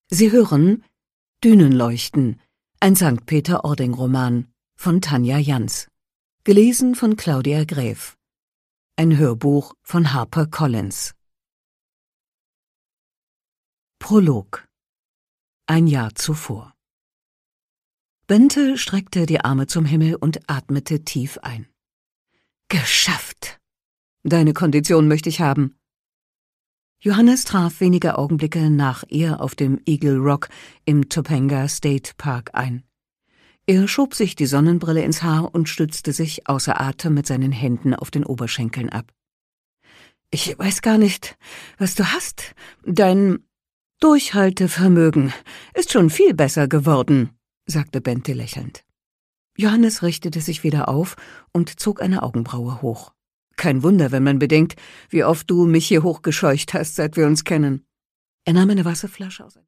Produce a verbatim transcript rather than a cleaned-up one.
Sie hören Dünenleuchten, ein Sankt Peter-Ording-Roman von Tanja Janz, gelesen von Claudia Gräf. Ein Hörbuch von Harper Collins. Prolog. Ein Jahr zuvor. Bente streckte die Arme zum Himmel und atmete tief ein. Geschafft! Deine Kondition möchte ich haben. Johannes traf wenige Augenblicke nach ihr auf dem Eagle Rock im Topanga State Park ein. Er schob sich die Sonnenbrille ins Haar und stützte sich außer Atem mit seinen Händen auf den Oberschenkeln ab. »Ich weiß gar nicht, was du hast. Dein Durchhaltevermögen ist schon viel besser geworden«, sagte Bente lächelnd. Johannes richtete sich wieder auf und zog eine Augenbraue hoch. »Kein Wunder, wenn man bedenkt, wie oft du mich hier hochgescheucht hast, seit wir uns kennen.« Er nahm eine Wasserflasche aus